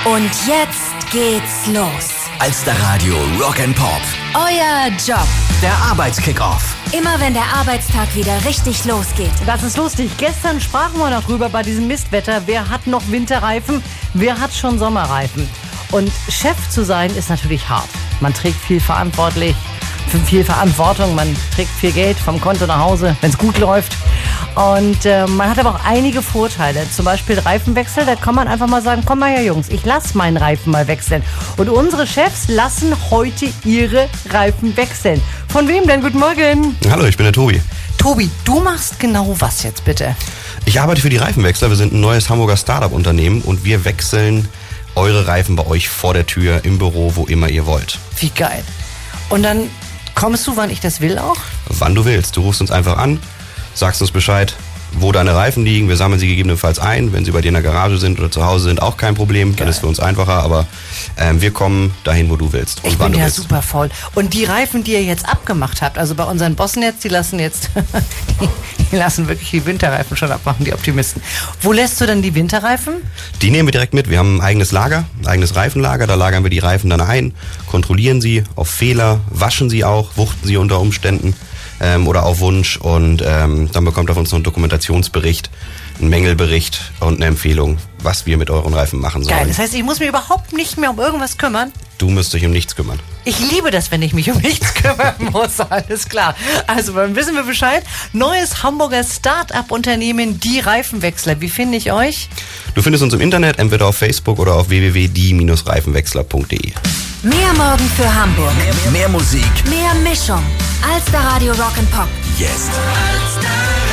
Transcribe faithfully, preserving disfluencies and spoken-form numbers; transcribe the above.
Und jetzt geht's los. Alster-Radio Rock and Pop. Euer Job. Der Arbeitskickoff. Immer wenn der Arbeitstag wieder richtig losgeht. Das ist lustig. Gestern sprachen wir noch drüber bei diesem Mistwetter. Wer hat noch Winterreifen? Wer hat schon Sommerreifen? Und Chef zu sein ist natürlich hart. Man trägt viel verantwortlich, viel Verantwortung. Man trägt viel Geld vom Konto nach Hause, wenn es gut läuft. Und äh, man hat aber auch einige Vorteile. Zum Beispiel Reifenwechsel. Da kann man einfach mal sagen, komm mal her Jungs, ich lasse meinen Reifen mal wechseln. Und unsere Chefs lassen heute ihre Reifen wechseln. Von wem denn? Guten Morgen. Hallo, ich bin der Tobi. Tobi, du machst genau was jetzt bitte? Ich arbeite für die Reifenwechsler. Wir sind ein neues Hamburger Startup-Unternehmen und wir wechseln eure Reifen bei euch vor der Tür, im Büro, wo immer ihr wollt. Wie geil. Und dann kommst du, wann ich das will auch? Wann du willst. Du rufst uns einfach an, sagst uns Bescheid, wo deine Reifen liegen. Wir sammeln sie gegebenenfalls ein. Wenn sie bei dir in der Garage sind oder zu Hause sind, auch kein Problem. Geil. Dann ist für uns einfacher, aber ähm, wir kommen dahin, wo du willst. Und ich wann bin du ja willst. super faul. Und die Reifen, die ihr jetzt abgemacht habt, also bei unseren Bossen jetzt, die lassen jetzt, die, die lassen wirklich die Winterreifen schon abmachen, die Optimisten. Wo lässt du dann die Winterreifen? Die nehmen wir direkt mit. Wir haben ein eigenes Lager, ein eigenes Reifenlager. Da lagern wir die Reifen dann ein, kontrollieren sie auf Fehler, waschen sie auch, wuchten sie unter Umständen. Ähm, oder auf Wunsch und ähm, dann bekommt auf uns noch einen Dokumentationsbericht, einen Mängelbericht und eine Empfehlung, was wir mit euren Reifen machen sollen. Geil, das heißt, ich muss mich überhaupt nicht mehr um irgendwas kümmern? Du musst dich um nichts kümmern. Ich liebe das, wenn ich mich um nichts kümmern muss, alles klar. Also, dann wissen wir Bescheid. Neues Hamburger Start-up-Unternehmen, die Reifenwechsler. Wie finde ich euch? Du findest uns im Internet, entweder auf Facebook oder auf w w w punkt die Bindestrich reifenwechsler punkt de. Mehr Morgen für Hamburg. Mehr, mehr Musik. Mehr Mischung. Alster-Radio Rock and Pop. Jetzt. Alster.